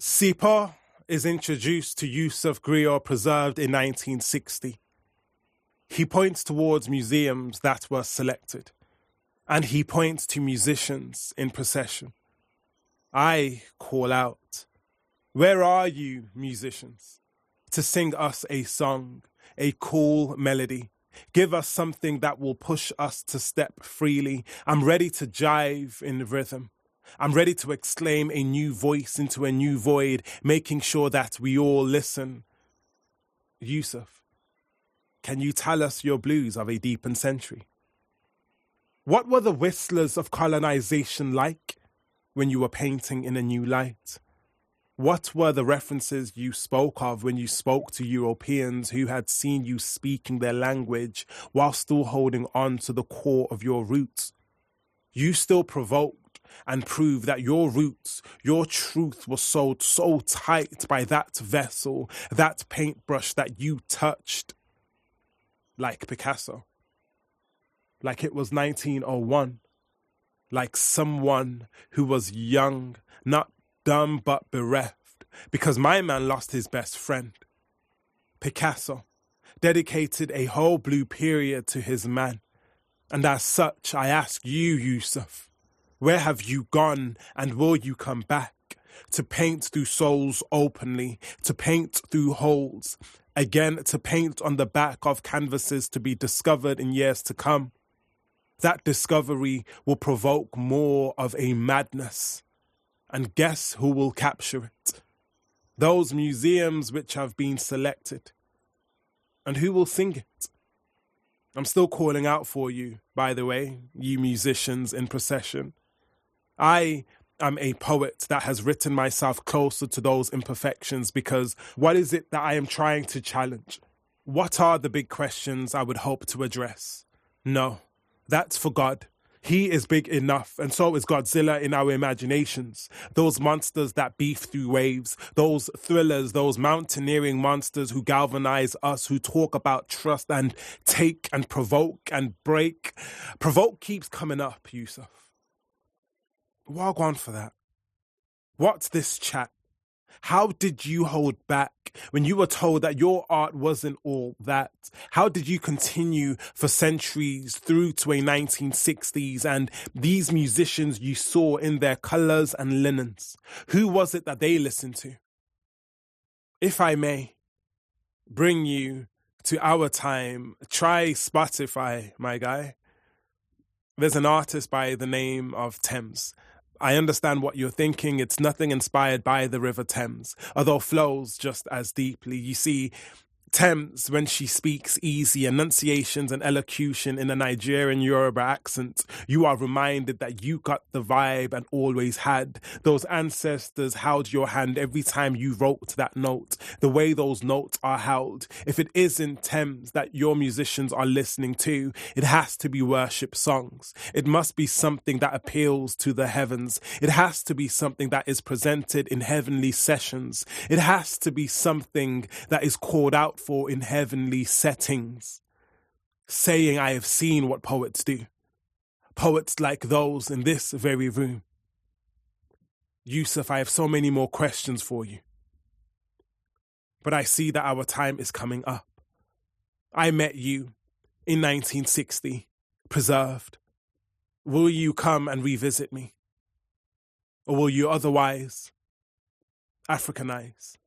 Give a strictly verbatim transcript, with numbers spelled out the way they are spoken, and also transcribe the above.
Sipa is introduced to Yusuf Griot, preserved in nineteen sixty. He points towards museums that were selected, and he points to musicians in procession. I call out, where are you, musicians, to sing us a song, a cool melody? Give us something that will push us to step freely. I'm ready to jive in rhythm. I'm ready to exclaim a new voice into a new void, making sure that we all listen. Yusuf, can you tell us your blues of a deepened century? What were the whistlers of colonization like when you were painting in a new light? What were the references you spoke of when you spoke to Europeans who had seen you speaking their language while still holding on to the core of your roots? You still provoked and proved that your roots, your truth was sold so tight by that vessel, that paintbrush that you touched, like Picasso, like it was nineteen oh one, like someone who was young, not dumb but bereft, because my man lost his best friend. Picasso dedicated a whole blue period to his man, and as such I ask you, Yusuf, where have you gone, and will you come back to paint through souls openly, to paint through holes, again to paint on the back of canvases to be discovered in years to come? That discovery will provoke more of a madness. And guess who will capture it? Those museums which have been selected. And who will sing it? I'm still calling out for you, by the way, you musicians in procession. I am a poet that has written myself closer to those imperfections, because what is it that I am trying to challenge? What are the big questions I would hope to address? No, that's for God. He is big enough, and so is Godzilla in our imaginations. Those monsters that beef through waves, those thrillers, those mountaineering monsters who galvanize us, who talk about trust and take and provoke and break. Provoke keeps coming up, Yusuf. Walk on for that. What's this chat? How did you hold back when you were told that your art wasn't all that? How did you continue for centuries through to a nineteen sixties and these musicians you saw in their colours and linens? Who was it that they listened to? If I may bring you to our time, try Spotify, my guy. There's an artist by the name of Thames. I understand what you're thinking. It's nothing inspired by the River Thames, although flows just as deeply. You see, Thames, when she speaks easy enunciations and elocution in a Nigerian Yoruba accent, you are reminded that you got the vibe and always had. Those ancestors held your hand every time you wrote that note, the way those notes are held. If it isn't Thames that your musicians are listening to, it has to be worship songs. It must be something that appeals to the heavens. It has to be something that is presented in heavenly sessions. It has to be something that is called out for in heavenly settings, saying, I have seen what poets do. Poets like those in this very room. Yusuf, I have so many more questions for you. But I see that our time is coming up. I met you in nineteen sixty, preserved. Will you come and revisit me? Or will you otherwise Africanize?